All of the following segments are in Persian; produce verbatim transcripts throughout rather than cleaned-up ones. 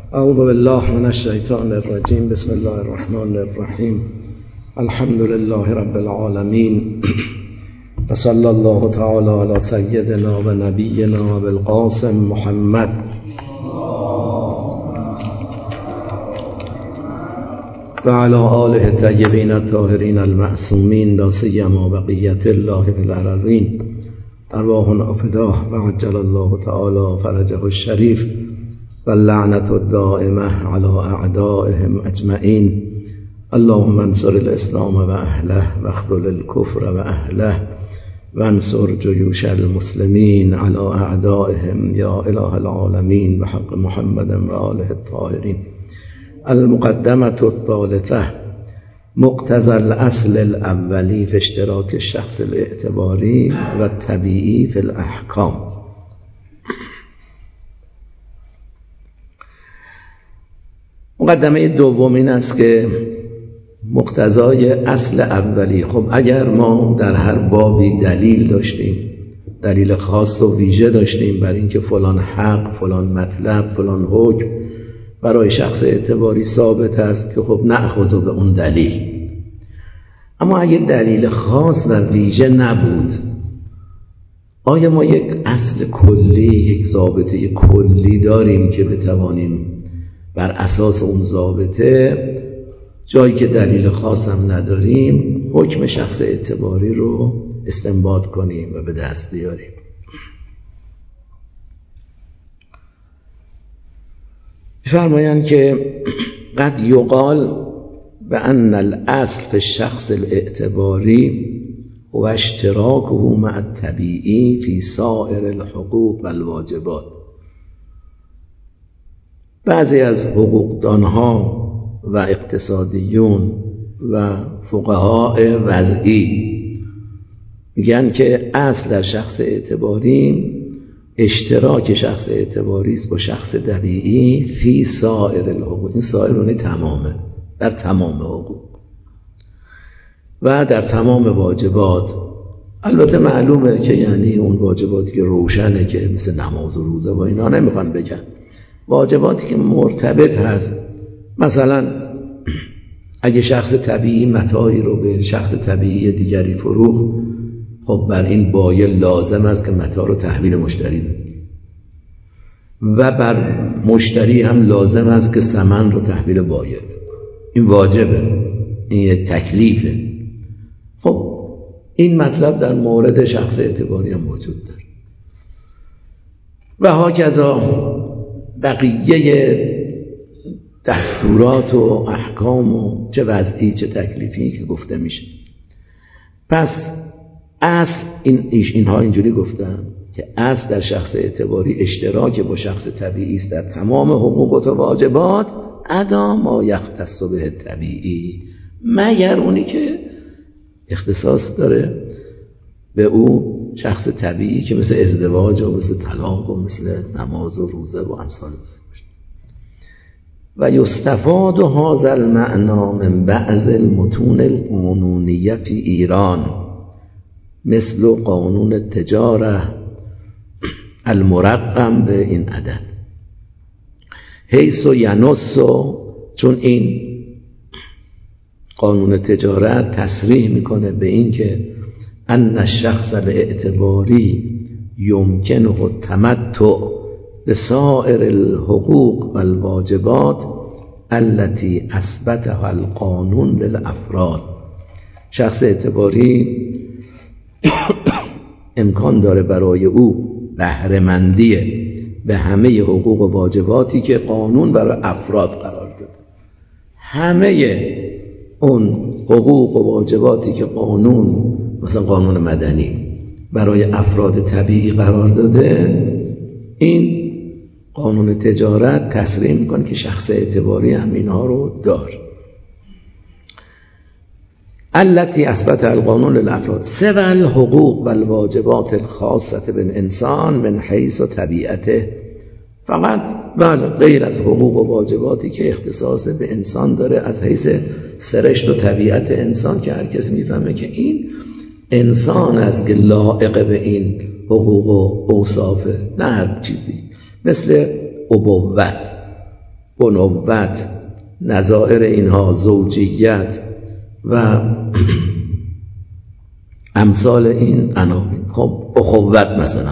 اعوذ بالله من الشیطان الرجیم. بسم الله الرحمن الرحیم. الحمد لله رب العالمین و صلی الله تعالی علی سیدنا و نبینا بالقاسم محمد و علی آله الطیبین الطاهرین المعصومین لا سیما بقیة الله فی الارضین ارواحنا فداه و عجل الله تعالی فرجه الشریف و اللعنة الدائمة على اعدائهم اجمعین. اللهم انصر الاسلام و اهله و اخذل الكفر و اهله و انصر جیوش المسلمین على اعدائهم یا اله العالمین بحق محمد و آله الطاهرین. المقدمة الثالثة مقتضى الاصل الاولی في اشتراک الشخص الاعتباری و الطبیعی في الاحکام. مقدمه دومین است که مقتضای اصل اولی. خب اگر ما در هر بابی دلیل داشتیم، دلیل خاص و ویژه داشتیم بر اینکه فلان حق، فلان مطلب، فلان حکم برای شخص اعتباری ثابت است که خب نأخذ به اون دلیل. اما اگه دلیل خاص و ویژه نبود، آیا ما یک اصل کلی، یک ضابطه کلی داریم که بتوانیم بر اساس اون ضابطه، جایی که دلیل خاص هم نداریم، حکم شخص اعتباری رو استنباط کنیم و به دست بیاریم؟ فرمایند که قد یقال بأن الاصل في الشخص الاعتباری هو اشتراکه مع الطبیعی فی سائر الحقوق و الواجبات. بعضی از حقوقدانها و اقتصادیون و فقهای وضعی میگن که اصل در شخص اعتباری اشتراک شخص اعتباری است با شخص طبیعی فی سائر الحقوق. این سائرونه تمامه، در تمام حقوق و در تمام واجبات. البته معلومه که یعنی اون واجباتی که روشنه که مثل نماز و روزه و اینا نمیخوان بگن. واجباتی که مرتبط هست، مثلا اگه شخص طبیعی متاعی رو به شخص طبیعی دیگری فروخت، خب بر این بایع لازم است که متاع رو تحویل مشتری بده و بر مشتری هم لازم است که ثمن رو تحویل بایع بده. این واجبه، این یه تکلیفه. خب این مطلب در مورد شخص اعتباری هم موجود داره و هاکذا بقیه دستورات و احکام و چه وضعی چه تکلیفی که گفته میشه. پس اصل این ایش اینها اینجوری گفتن که اصل در شخص اعتباری اشتراک با شخص طبیعی است در تمام حقوق و واجبات، ادا ما یختص به طبیعی، مگر اونی که اختصاص داره به او شخص طبیعی که مثل ازدواج و مثل طلاق و مثل نماز و روزه و امثال ذلک. و یستفاد هذا المعنى من بعض المتون القانونیه فی ایران مثل قانون التجاره المرقم به این عدد، حیث ینص، چون این قانون تجارت تصریح میکنه به این که ان الشخص الاعتباری یمکنه التمتع بسائر الحقوق و الواجبات التي اثبتها القانون للافراد. شخص اعتباری امکان داره برای او بهره‌مندی به همه حقوق و واجباتی که قانون برای افراد قرار داده. همه اون حقوق و واجباتی که قانون، مثلا قانون مدنی، برای افراد طبیعی قرار داده، این قانون تجارت تصریح میکنه که شخص اعتباری هم اینها رو داره. التي اثبت القانون للافراد سوى الحقوق و الواجبات الخاصه بالانسان من حیث طبیعته، فقط بله غیر از حقوق و واجباتی که اختصاص به انسان داره از حیث سرشت و طبیعت انسان، که هر کس میفهمه که این انسان است که لایق به این حقوق و اوصافه، نه هر چیزی. مثل ابوت، بنوت، نظائر اینها، زوجیت و امثال این عناوین. خب اخوت مثلا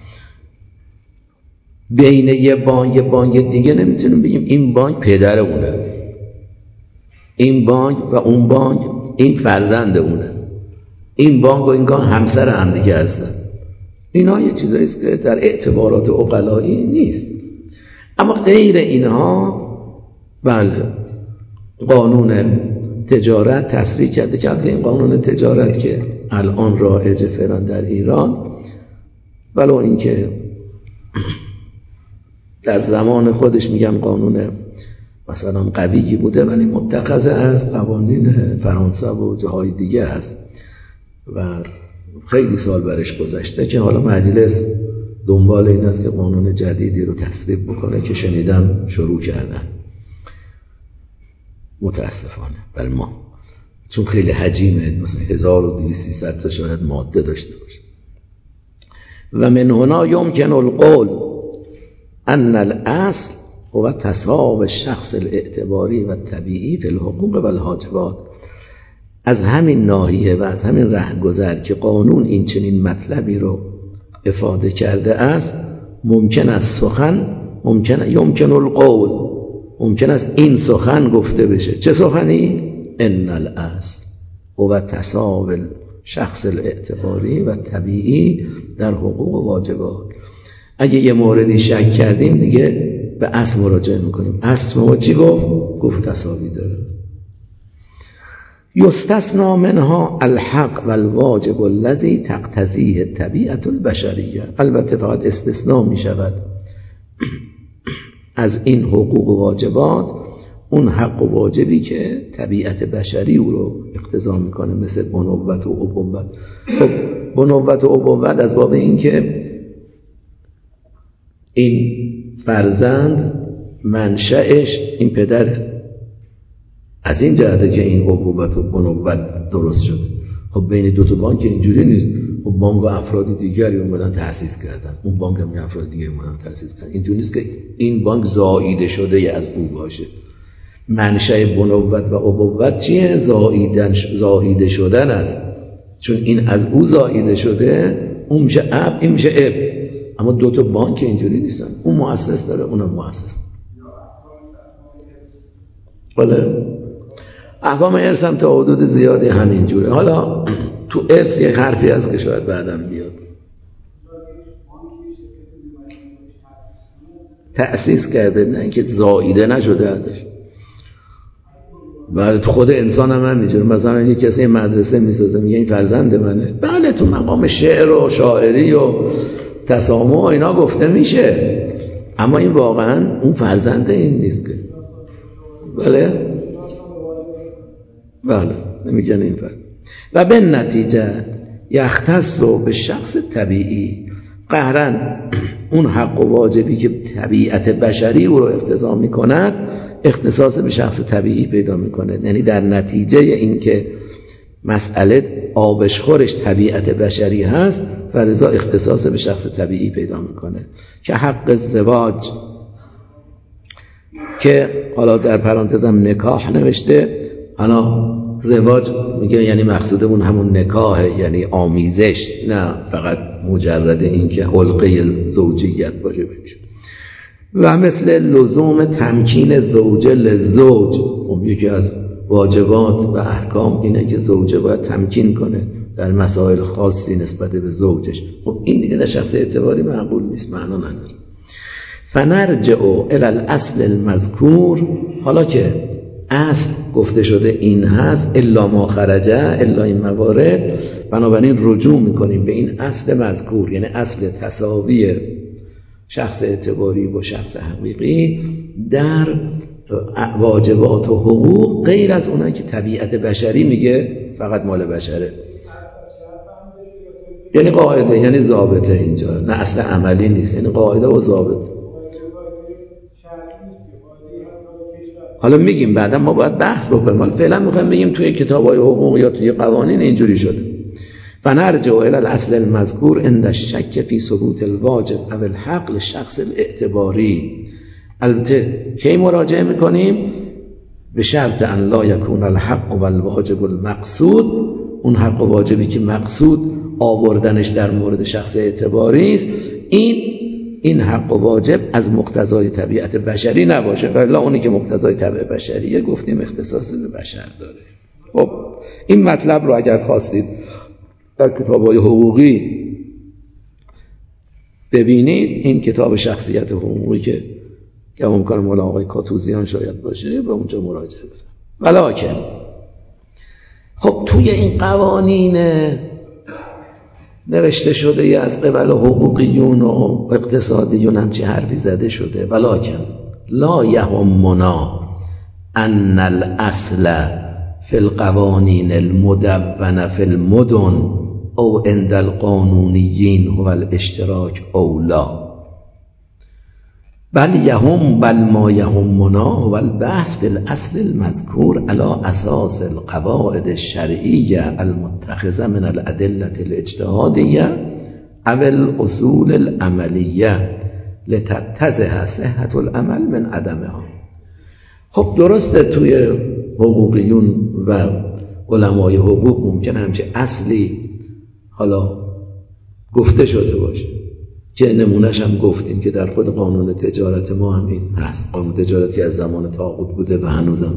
بین یه بانک یه بانک دیگه نمیتونیم بگیم این بانک پدر اونه، این بانک و اون بانک این فرزند اونه، این بانک و این بانک همسر هم دیگه هستن. اینا یه چیزایی است که در اعتبارات عقلایی نیست. اما غیر اینها بله قانون تجارت تصریح کرده که این قانون تجارت که الان رایج فعلا در ایران، ولو اینکه در زمان خودش میگن قانون مثلا قویی بوده ولی متخذ از قوانین فرانسه و جاهای دیگه هست و خیلی سال برش گذشته که حالا مجلس دنبال این است که قانون جدیدی رو تصویب بکنه که شنیدم شروع کردن. متاسفانه برای ما، چون خیلی حجیمه، مثلا هزار و دویست سیصد تا شاید ماده داشته باشه. و من هنا یمکن القول ان الاصل هو تصاوی الشخص الاعتباری و طبیعی فی الحقوق و الواجبات. از همین ناحیه و از همین رهگذر که قانون این چنین مطلبی رو افاده کرده است، ممکن است سخن ممکن یمکن القول ممکن است این سخن گفته بشه. چه سخنی؟ ان الاصل هو تصاوی الشخص الاعتباری و طبیعی در حقوق و واجبات. اگه یه موردی شک کردیم دیگه به اصل مراجعه میکنیم. اصل ما چی گفت؟ گفت تساوی داره. یستثنی منها الحق و الواجب الذی تقتضیه الطبیعه البشریه. البته فقط استثناء می شود از این حقوق و واجبات اون حق و واجبی که طبیعت بشری او رو اقتضا میکنه، مثل بنوت و ابوت. خب بنوت و ابوت از باب این که این فرزند منشأش این پدره، از این جهته که این ابوت و بنوت درست شده. خب بین دو تا بانک اینجوری نیست. خب بانک و افراد دیگری اومدن تأسیس کردن، اون بانک هم افراد دیگری اومدن تأسیس کردن. اینجوری نیست که این بانک زائیده شده از او باشه. منشأ بنوت و ابوت چیه؟ زائیدن زائیده شدن است. چون این از او زائیده شده، اون میشه اب، این میشه اب. اما دو تا بانک اینجوری نیستن. اون مؤسس داره، اونم مؤسس. بله احکام ارث هم تا حدود زیادی همینجوره. حالا تو ارث یک حرفی هست که شاید بعدم بیاد. تأسیس کرده، نه اینکه زائیده نشده ازش. بله تو خود انسان هم همینجوره. مثلا یک کسی مدرسه میسازه میگه این فرزند منه. بله تو مقام شعر و شاعری و تسامح و اینا گفته میشه، اما این واقعا اون فرزند این نیست که. بله بله نمیگن این فرد. و به نتیجه یختص به شخص طبیعی، قهرن اون حق و واجبی که طبیعت بشری او رو اقتضا میکند اختصاص به شخص طبیعی پیدا میکنه. یعنی در نتیجه این که مسئله آبشخورش طبیعت بشری هست، فلذا اختصاص به شخص طبیعی پیدا میکنه. که حق الزواج، که حالا در پرانتزم نکاح نوشته، حالا زواج میگه یعنی مقصودمون همون نکاحه، یعنی آمیزش، نه فقط مجرد این که حلقه زوجیت باشه بشه. و مثل لزوم تمکین زوجه لزوج، خب یکی از واجبات و احکام اینه که زوجه باید تمکین کنه در مسائل خاصی نسبت به زوجش. خب این دیگه در شخص اعتباری معقول نیست، معنا نداره. فنرجع الی الاصل المذکور، حالا که اصل گفته شده این هست، الا ما خرجه، الا این موارد، بنابراین رجوع میکنیم به این اصل مذکور، یعنی اصل تساوی شخص اعتباری با شخص حقیقی در واجبات و حقوق، غیر از اونایی که طبیعت بشری میگه فقط مال بشره. یعنی قاعده، یعنی ضابطه اینجا، نه اصل عملی نیست، یعنی قاعده و ضابط. حالا میگیم بعدا ما باید بحث بکنیم، حالا فعلا میخوایم بگیم توی کتاب‌های حقوق یا توی قوانین اینجوری شده. فنرجع الی الاصل المذکور عند الشک فی ثبوت الواجب او الحق للشخص الاعتباری. البته کی مراجعه میکنیم؟ به شرط ان لا یکون الحق و الواجب المقصود، اون حق و واجبی که مقصود آوردنش در مورد شخص اعتباری است، این این حق و واجب از مقتضای طبیعت بشری نباشه، ولی اونی که مقتضای طبیعت بشریه گفتیم اختصاص به بشر داره. خب این مطلب رو اگر خواستید در کتاب‌های حقوقی ببینید، این کتاب شخصیت حقوقی که گمان کنم مال آقای کاتوزیان شاید باشه، به اونجا مراجعه بفرمایید. ولکن خب توی این قوانین نوشته شده از قبل حقوقیون و اقتصادیون همچی حرفی زده شده. ولکن لا یهمنا ان الاصل فی القوانین المدونة فی المدن او عند القانونیین هو الاشتراک او لا، بل یهم بل ما یهمنا هو البحث فی الاصل المذکور علی اساس القواعد الشرعیه المتخذه من الادله الاجتهادیه او الاصول العملیه لتتضح صحة العمل من عدمها. خب درسته توی حقوقیون و علمای حقوق ممکنه همچه اصلی حالا گفته شده باشه که نمونهش هم گفتیم که در خود قانون تجارت ما هم این هست. قانون تجارت که از زمان طاغوت بوده و هنوزم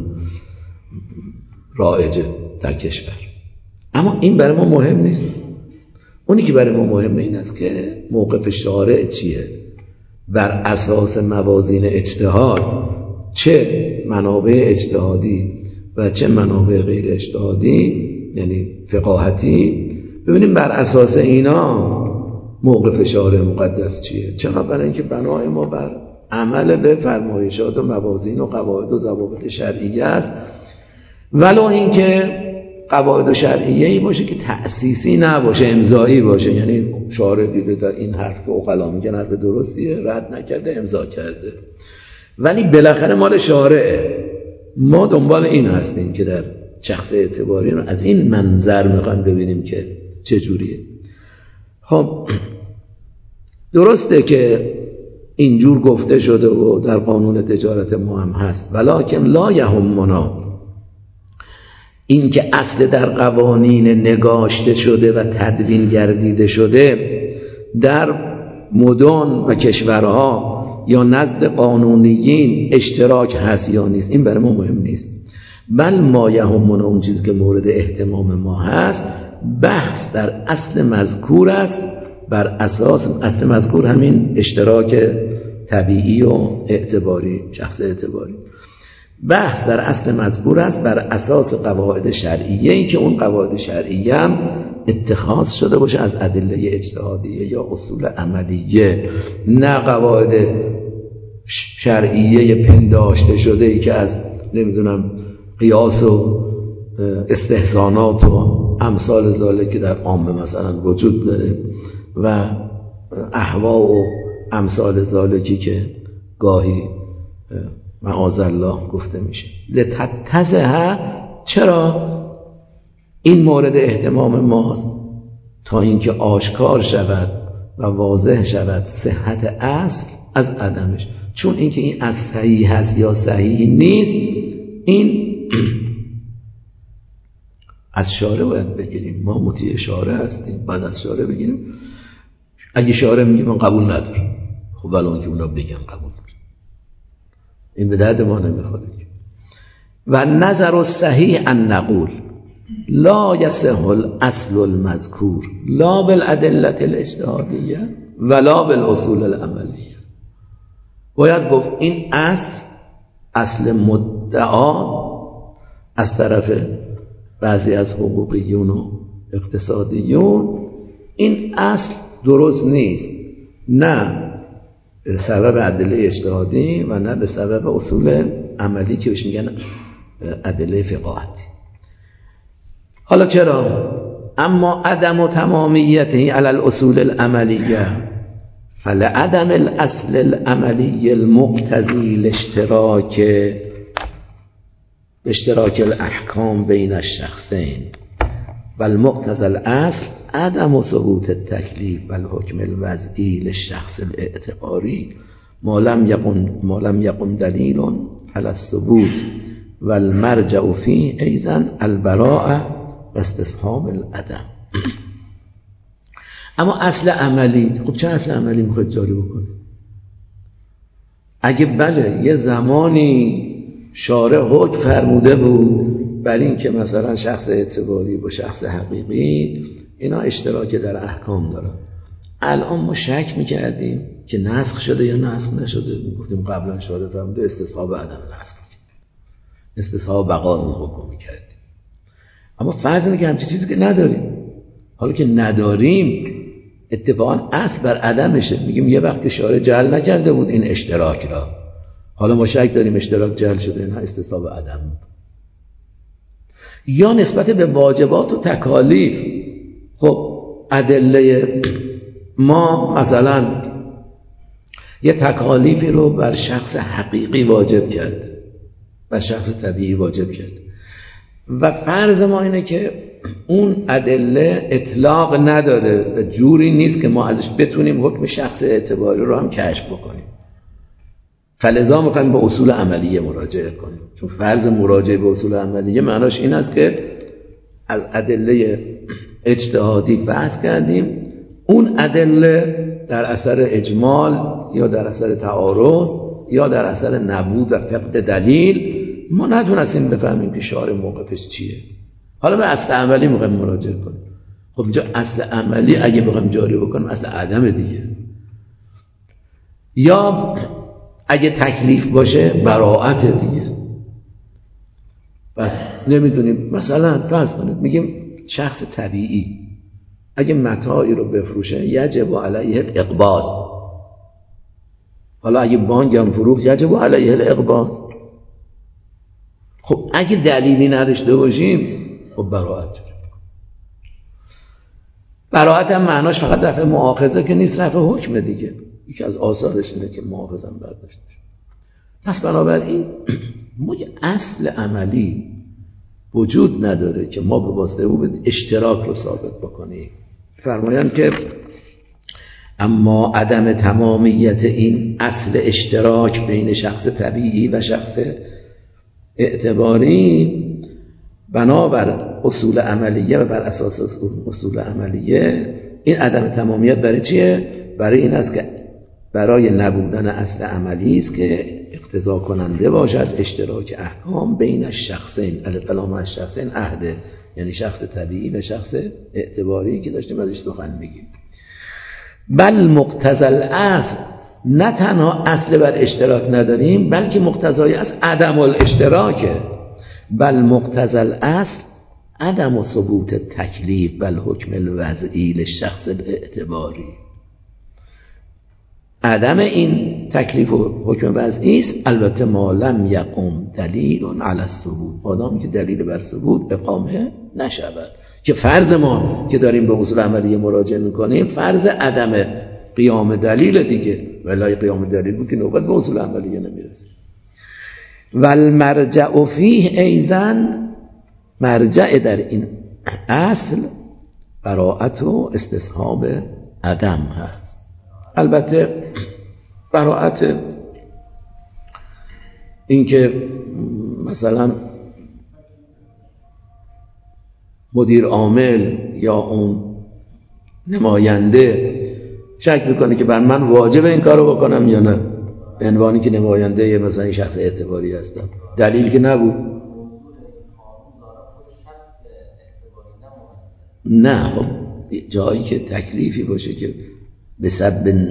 رایجه در کشور. اما این برای ما مهم نیست. اونی که برای ما مهمه این است که موقف شارع چیه بر اساس موازین اجتهاد، چه منابع اجتهادی و چه منابع غیر اجتهادی یعنی فقاهتی، ببینیم بر اساس اینا موقف شارع مقدس چیه. چرا؟ برای اینکه بنای ما بر عمل به فرمایشات و موازین و قواعد و ضوابط شرعیه است، ولو اینکه قواعد شرعیه‌ای باشه که تأسیسی نباشه، امضایی باشه. یعنی شارع دیده در این حرف که عقلا میگن حرف درستیه، رد نکرده، امضا کرده، ولی بالاخره مال شارعه. ما دنبال این هستیم که در شخص اعتباری رو از این منظر میخوایم ببینیم که چجوریه. خب درسته که اینجور گفته شده و در قانون تجارت ما هم هست، ولکن لا یهمنا این که اصل در قوانین نگاشته شده و تدوین گردیده شده در مدن و کشورها یا نزد قانونیین اشتراک هست یا نیست، این برای ما مهم نیست. بل ما یهمنا اون چیزی که مورد اهتمام ما هست بحث در اصل مذکور است، بر اساس اصل مذکور همین اشتراک طبیعی و اعتباری، شخص اعتباری. بحث در اصل مذکور است بر اساس قواعد شرعیه، ای که اون قواعد شرعیه هم اتخاذ شده باشه از ادله اجتهادیه یا اصول عملیه، نه قواعد شرعیه پنداشته شده ای که از نمیدونم قیاس و استحسانات و امثال ذالک که در عامه مثلا وجود داره و اهوا و امثال ذالکی که گاهی معاذالله گفته میشه. لتتضح، چرا این مورد اهتمام ماست؟ تا اینکه آشکار شود و واضح شود صحت اصل از عدمش. چون اینکه این از صحیح هست یا صحیح نیست، این از شارع باید بگیریم. ما مطیع شارع هستیم، بعد از شارع بگیریم. اگه شارع میگه من قبول ندارم، خب ولی اون که اونا بگن قبول ندارم، این به درد ما نمیخوره. و نظر الصحیح ان نقول لا یصح الاصل المذکور لا بالادله الاجتهادیه ولا بالاصول العملیه. باید گفت این اصل اصل مدعا از طرف بعضی از حقوقیون و اقتصادیون، این اصل درست نیست، نه به سبب ادله اجتهادی و نه به سبب اصول عملی که بهش میگن ادله فقاهتی. حالا چرا؟ اما عدم تمامیته علی الاصول العملیه فلعدم الاصل العملی المقتضی الاشتراک اشتراک الاحکام بین الشخصین و المقتضى الاصل عدم ثبوت التکلیف و الحکم الوضعی للشخص الاعتباری ما لم یقم ما لم یقم دلیل علی الثبوت و المرجع فیه ایضا البراءه و استصحاب العدم. اما اصل عملی، خب چه اصل عملی میخواید جاری بکنه؟ اگه بله یه زمانی شارع حکم فرموده بود بر این که مثلا شخص اعتباری با شخص حقیقی اینا اشتراک در احکام دارن، الان ما شک میکردیم که نسخ شده یا نسخ نشده، میگفتیم قبلا شارع فرموده استصحاب عدم نسخ، استصحاب بقا اون حکم میکردیم. اما فرض اینه که همچین چیزی که نداریم، حالا که نداریم اتفاقا اصل بر عدمشه، میگیم یه وقت که شارع جعل نکرده بود این اشتراک را، حالا ما شک داریم اشتراک جعل شده نه استصحاب عدم. یا نسبت به واجبات و تکالیف، خب ادله ما مثلا یه تکالیفی رو بر شخص حقیقی واجب کرده، بر شخص طبیعی واجب کرده و فرض ما اینه که اون ادله اطلاق نداره و جوری نیست که ما ازش بتونیم حکم شخص اعتباری رو هم کشف بکنیم، فلذا میخوایم به اصول عملیه مراجعه کنیم. چون فرض مراجعه به اصول عملیه معناش این است که از ادله اجتهادی بحث کردیم، اون ادله در اثر اجمال یا در اثر تعارض یا در اثر نبود و فقد دلیل ما نتونستیم بفهمیم که شارع موقفش چیه، حالا به اصل عملی میخوایم مراجعه کنیم. خب اینجا اصل عملی اگه بخوایم جاری بکنیم اصل عدم دیگه، یا اگه تکلیف باشه براءت دیگه. بس نمیدونیم، مثلا فرض کنید میگیم شخص طبیعی اگه متاعی رو بفروشه یجب علیه الاقباض، حالا اگه بانک هم فروخت یجب علیه الاقباض. خب اگه دلیلی نداشته باشیم خب براءت داریم. براءت هم معناش فقط رفع مؤاخذه که نیست، رفع حکم دیگه، یکی از آثارش اینه که مؤاخذه هم برداشته شد. پس بنابراین ما یه اصل عملی وجود نداره که ما به واسطه او اشتراک رو ثابت بکنیم. فرمایند که اما عدم تمامیت این اصل اشتراک بین شخص طبیعی و شخص اعتباری بنابر اصول عملیه و بر اساس اصول عملیه، این عدم تمامیت برای چیه؟ برای این است که برای نبودن اصل عملی است که اقتضا کننده باشد اشتراک احکام بین الشخصین، الف لام الشخصین عهده، یعنی شخص طبیعی و شخص اعتباری که داشتیم ازش سخن میگیم. بل مقتضی الاصل، نه تنها اصل بر اشتراک نداریم بلکه مقتضای اصل عدم الاشتراکه. بل مقتضی الاصل عدم ثبوت تکلیف بل حکم الوضعی للشخص الاعتباری، عدم این تکلیف و حکم وضعی است، البته ما لم یقم دلیل علی الثبوت، مادامی که دلیل بر ثبوت اقامه نشود، که فرض ما که داریم به اصول عملیه مراجعه میکنیم فرض عدم قیام دلیل دیگه، ولی قیام دلیل بود که نوبت به اصول عملیه نمیرسه. والمرجع فیه ایضا، مرجع در این اصل براءت و استصحاب عدم هست. البته براءت این که مثلا مدیر عامل یا اون نماینده شک میکنه که بر من واجب این کارو بکنم یا نه، به عنوانی که نماینده مثلا شخص اعتباری هستم، دلیل که نبود. نه خب جایی که تکلیفی باشه که به سبب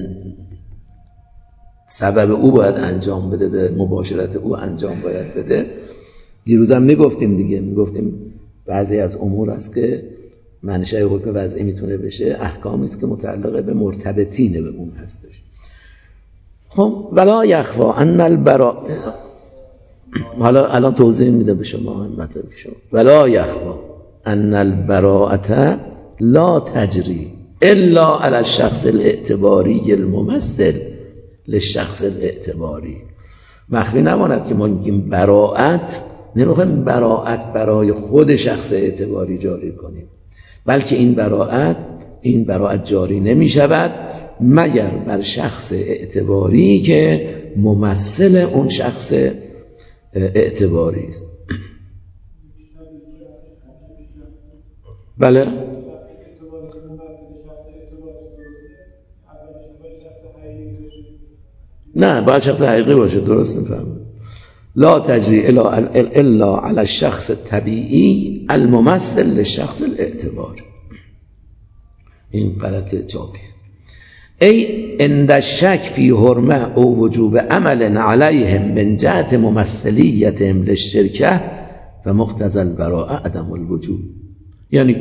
سبب او باید انجام بده، به مباشرت او انجام باید بده. دیروزم میگفتیم دیگه، میگفتیم بعضی از امور است که منشأ حکم وضعی میتونه بشه احکامی است که متعلق به مرتبطین به اون هستش. خب ولا یخفا ان البراء، حالا الان توضیح میده به شما مطلب شما. ولا یخفا ان البراءة لا تجری الا علی الشخص الاعتباری الممثل للشخص الاعتباری. مخفی نماند که ما میگیم براءت، نمیخوایم براءت برای خود شخص اعتباری جاری کنیم، بلکه این براءت این براءت جاری نمی شود مگر بر شخص اعتباری که ممثل اون شخص اعتباری است. بله نه باید شخص حقیقی باشه. درست میفهم. لا تجری الا علی الشخص الطبیعی الممثل للشخص الاعتباری. این غلط چاپی. ای عند الشک فی حرمه او وجوب عمل علیهم من جهت ممثلیتهم للشرکه و مقتضی البراءه عدم الوجوب. یعنی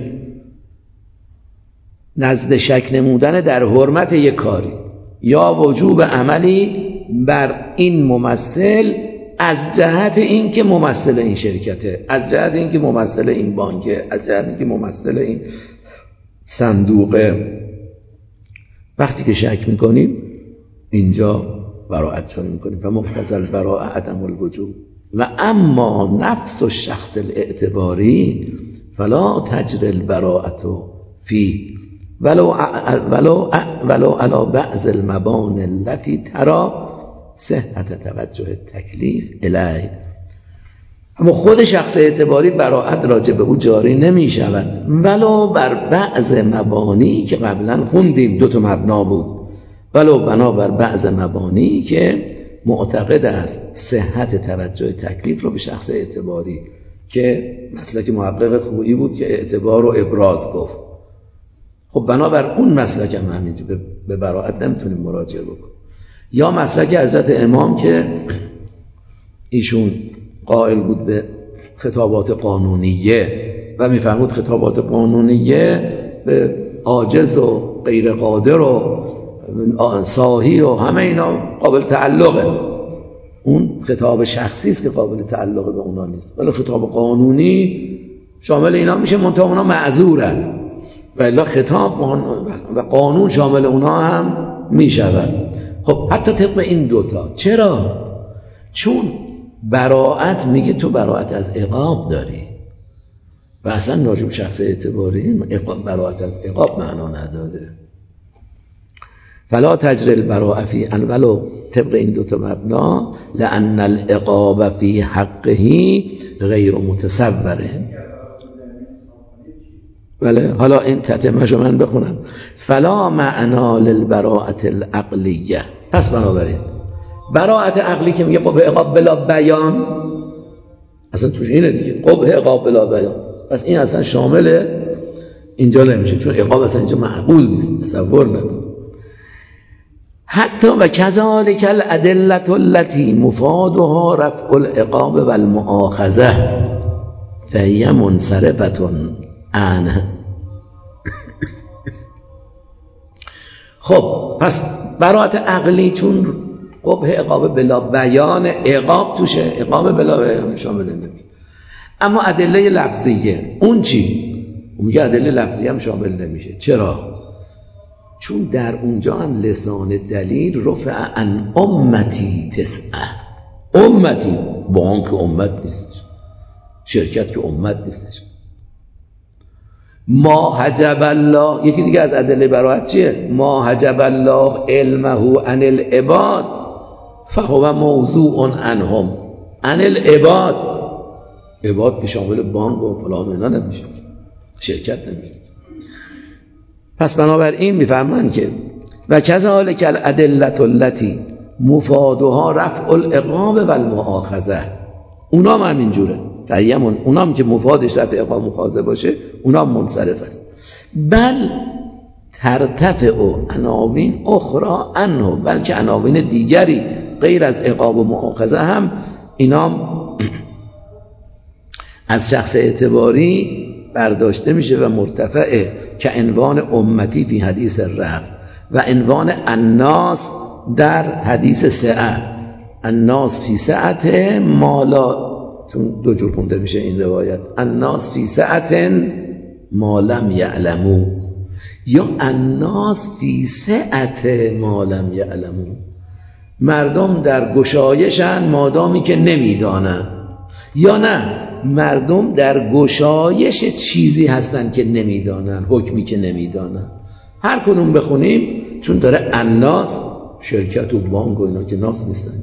نزد شک نمودن در حرمت یک کاری یا وجوب عملی بر این ممثل از جهت این که ممثل این شرکته، از جهت این که ممثل این بانکه، از جهت این که ممثل این صندوقه. وقتی که شک میکنیم اینجا براءت جاری میکنیم و مقتضی البراءه عدم الوجوب. و اما نفس الشخص الاعتباری فلا تجری البراءة فی ولو ولو ولو على بعض المبانی التي ترى صحت توجه التکلیف الیه. اما خود شخص اعتباری براءت راجع به او جاری نمی شود ولو بر بعض مبانی که قبلا خوندیم دو تا مبنا بود، ولو بنا بر بعض مبانی که معتقد است صحت توجه تکلیف رو به شخص اعتباری، که مسلک محقق خویی بود که اعتبار و ابراز گفت. خب بنابر اون مسلک هم همینجور به براءت نمیتونیم مراجعه بکنیم. یا مسلک حضرت امام که ایشون قائل بود به خطابات قانونیه و میفرمود خطابات قانونیه به عاجز و غیر قادر و ساهی و همه اینا قابل تعلقه. اون خطاب شخصی است که قابل تعلق به اونا نیست، ولی خطاب قانونی شامل اینا میشه، منتها اونا معذورن و الا خطاب و قانون شامل اونا هم میشود. خب حتی طبق این دوتا. چرا؟ چون براءت میگه تو براءت از عقاب داری و اصلا راجب شخص اعتباری براءت از عقاب معنا نداره. فلا تجری البراءة فی ان ولو طبق این دوتا مبنا لأن العقاب فی حقه غیر متصوره. بله حالا این تتمه‌شو من بخونم. فلا معنا للبراءة العقلیه. پس بنابراین براءت عقلی که میگه قبح عقاب بلا بیان، اصلا توش اینه دیگه، قبح عقاب بلا بیان، پس این اصلا شامل اینجا نمیشه، چون عقاب اصلا اینجا معقول نیست، تصور نداره. حتی و کذالک الادله التي مفادها رفع العقاب و المؤاخذه فهی منصرفه عنه. خب پس براءت عقلی چون قبح عقاب بلا بیان، عقاب توشه، عقاب بلا بیان شامل نمیشه. اما ادله لفظیه اون چی؟ اون میگه ادله لفظیه هم شامل نمیشه. چرا؟ چون در اونجا هم لسان دلیل رفع عن امتی تسعه. امتی بانک امت نیستش، شرکت که امت نیستش. ما حجب الله، یکی دیگه از ادله براءت چیه؟ ما حجب الله علمه عن العباد فهو موضوع عنهم. عن العباد، عباد که شامل بانک و فلان اینا نمیشه، شرکت نمیشه. پس بنابراین میفهمن که و کذالک الادله التي مفادها رفع العقاب و المؤاخذه، اونا هم همینجوره. فهیمون اونام که مفادش رفع عقاب مؤاخذه باشه اونام منصرف است. بل ترتفع عناوین اخرى عنه، بلکه عناوین دیگری غیر از عقاب و مؤاخذه هم اینام از شخص اعتباری برداشته میشه و مرتفعه، که عنوان امتی فی حدیث رفع و عنوان الناس در حدیث سعه. الناس فی سعته مالا، چون دو جور خونده میشه این روایت، الناس فی سعة ما لم یعلمو، یا الناس فی سعة ما لم یعلمو، مردم در گشایشن مادامی که نمیدانن، یا نه مردم در گشایش چیزی هستن که نمیدانن، حکمی که نمیدانن. هر کدوم بخونیم چون داره الناس شرکت و بانک و اینا که ناس نیستن.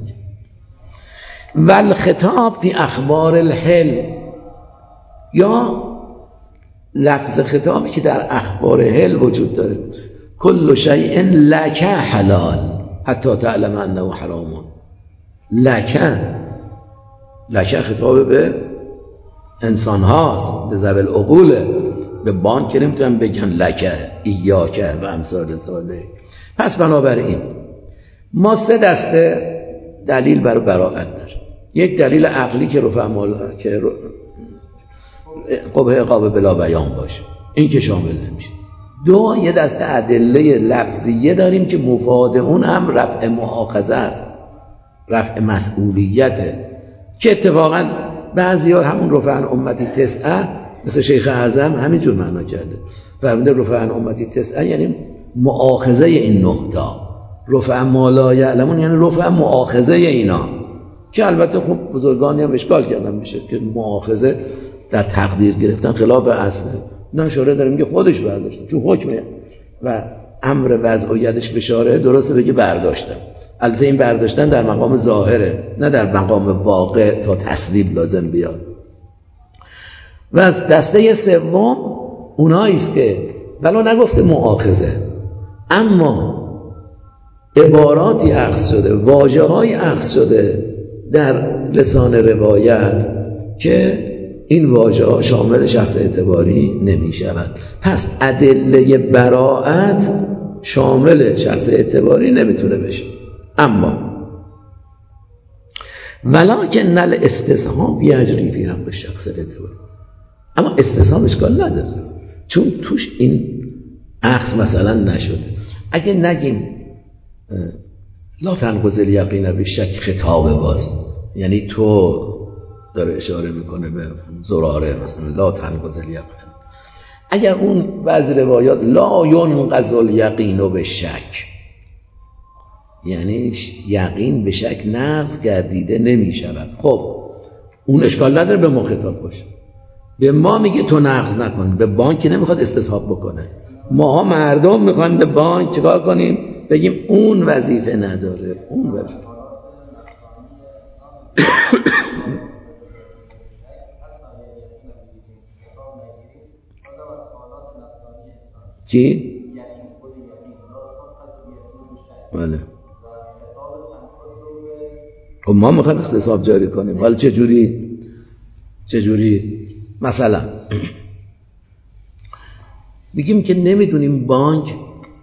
والخطاب فی اخبار الحل، یا لفظ خطابی که در اخبار حل وجود داره. کل شیء لک حلال حتی تعلم انه حرام. لک لک خطاب به انسان هاست، به ذوی العقول، به بانک که نمیتونن بگن لک ایاک و امثال ذالک. پس بنابراین ما سه دسته دلیل برای براءت داریم. یک دلیل عقلی که رفع مال که قبح عقاب بلا بیان باشه، این که شامل نمیشه. دو، یه دسته ادله لفظیه داریم که مفاد اون هم رفع مؤاخذه است، رفع مسئولیته، که اتفاقا بعضیا همون رفع عن امتی تسعه مثل شیخ اعظم همینجور معنا کرده. فرموده رفع عن امتی تسعه یعنی مؤاخذه این نهتا، رفع ما لا یعلمون یعنی رفع مؤاخذه اینا، که البته خب بزرگانی هم اشکال کردن میشه که مؤاخذه در تقدیر گرفتن خلاف اصله. نه اشاره داره میگه خودش برداشتن، چون حکمه و امر وضع و یدش به شارع درسته بگه برداشتن. البته این برداشتن در مقام ظاهره، نه در مقام واقع تا تصویب لازم بیاد. و از دسته سوم اونایی است که بلا نگفته مؤاخذه، اما عباراتی اخذ شده، واژه‌های اخذ شده در لسان روایت که این واژه‌ها شامل شخص اعتباری نمی شود. پس ادله براءت شامل شخص اعتباری نمیتونه بشه. اما ولکن الاستصحاب یجری فی حق شخص اعتباری، اما استصحاب اشکال نداره چون توش این اخذ مثلا نشده. اگه نگیم لا تنقض الیقین بالشک خطاب باز، یعنی تو داره اشاره میکنه به زراره مثلا لا تنقض الیقین، اگر اون بعضی روایات لا ینقض الیقین بالشک یعنی یقین به شک نقض گردیده نمی شود، خب اون اشکال نداره به ما خطاب باشه. به ما میگه تو نقض نکن، به بانک نمیخواد استصحاب بکنه. ماها مردم میخوان به بانک چیکار کنیم؟ بگیم اون وظیفه نداره، اون وظیفه چی؟ بله. خب ما میخوایم استصحاب جاری کنیم، ولی چه جوری؟ چه جوری؟ مثلا بگیم که نمیدونیم بانک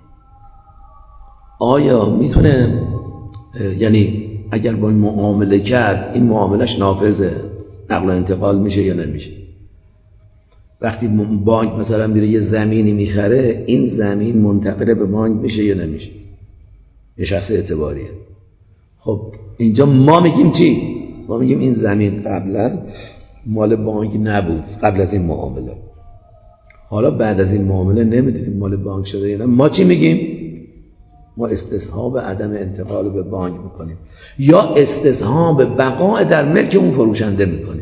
آیا میتونه، یعنی اگر با این معامله کرد این معاملش نافذه، نقل و انتقال میشه یا نمیشه. وقتی بانک مثلا میره یه زمینی میخره، این زمین منتقل به بانک میشه یا نمیشه؟ یه شخص اعتباریه. خب اینجا ما میگیم چی؟ ما میگیم این زمین قبلا مال بانک نبود قبل از این معامله، حالا بعد از این معامله نمیدونیم مال بانک شده یا نه. ما چی میگیم؟ ما استصحاب عدم انتقال به بانک میکنیم یا استصحاب بقاء در ملک اون فروشنده میکنیم.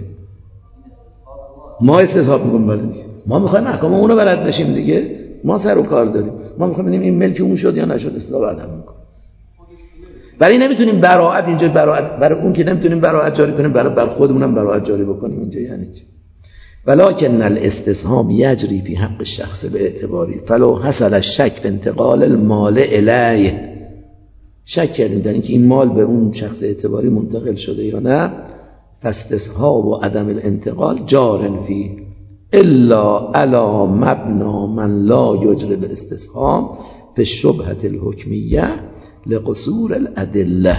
ما استصحاب میکنیم، ولی ما میخوایم احکام اونو بلد بشیم دیگه، ما سر و کار داریم، ما میخوایم ببینیم این ملک اون شد یا نشد، استصحاب عدم میکنیم. ولی نمیتونیم براءت اینجا براءت برای اون که نمیتونیم براءت جاری کنیم، برای بر خودمونم براءت جاری بکنیم. اینجا یعنی چی؟ ولکن الاستصحاب یجری فی حق الشخص باعتباری فلو حصل الشک فی انتقال المال الیه. شک کردیم در اینکه این مال به اون شخص اعتباری منتقل شده یا نه، فاستصحاب و عدم الانتقال جار فی الا علی مبنا من لا یجری الاستصحاب فی الشبهة الحکمیه لقصور الادله.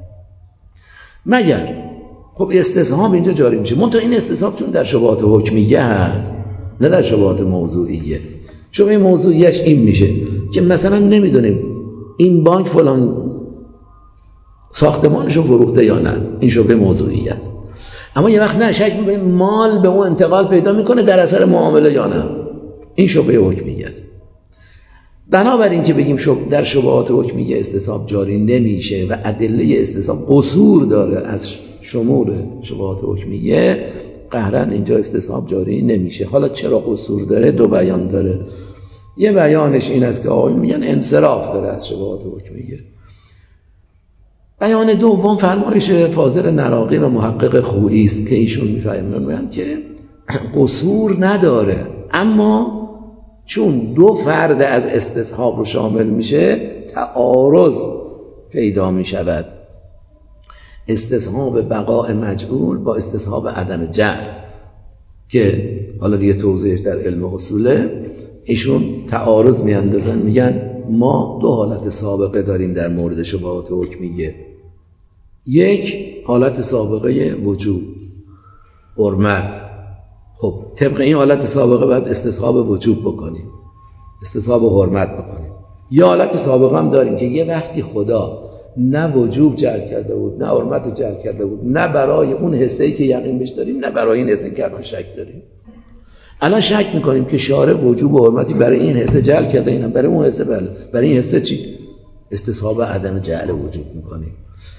مگر خب استصحاب اینجا جاری میشه، منتها این استصحاب چون در شبهات حکمیه هست نه در شبهات موضوعیه. شبهه موضوعیش این میشه که مثلا نمیدونیم این بانک فلان ساختمانشو فروخته یا نه، این شبهه موضوعیه است. اما یه وقت نه شک میکنیم مال به اون انتقال پیدا میکنه در اثر معامله یا نه، این شبهه حکمیه است. بنابراین که بگیم شب در شبهات حکمیه استصحاب جاری نمیشه و ادله استصحاب قصور داره از شمول شبهات حکمیه، قهرن اینجا استصحاب جاری نمیشه. حالا چرا قصور داره؟ دو بیان داره. یه بیانش این است که آقایون میگن انصراف داره از شبهات حکمیه. بیان دوم فرمایش فاضل نراقی و محقق خویی است که ایشون میفرمایند که قصور نداره، اما چون دو فرد از استصحاب رو شامل میشه تعارض پیدا میشود. استصحاب بقاء مجعول با استصحاب عدم جعل که حالا دیگه توضیحش در علم اصوله، ایشون تعارض میاندازن، میگن ما دو حالت سابقه داریم در مورد شبهات حکمیه. یک حالت سابقه وجوب، حرمت. خب طبق این حالت سابقه باید استصحاب وجوب بکنیم، استصحاب حرمت بکنیم. یا حالت سابقه هم داریم که یه وقتی خدا نه وجوب جعل کرده بود، نه حرمت جعل کرده بود، نه برای اون حسه‌ای که یقین بهش داریم، نه برای این حسه‌ای که الان شک داریم. الان شک میکنیم که شارع وجوب و حرمتی برای این حسه جعل کرده، اینم برای اون حسه، بله برای این حسه چی؟ استصحاب عدم جعل وجوب میکنیم.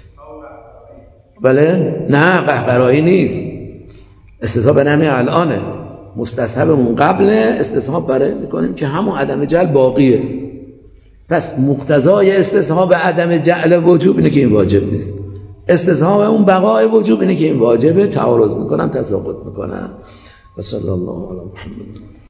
بله نه قهقرایی نیست، استصحاب نمی الانه، مستصحبمون قبل استصحاب برای میکنیم که همون عدم جعل باقیه. پس مقتضای استصحاب عدم جعل وجوب اینه که این واجب نیست، استصحاب اون بقای وجوب اینه که این واجبه. تعارض میکنن، تساقط میکنن. و صلی الله علی محمد.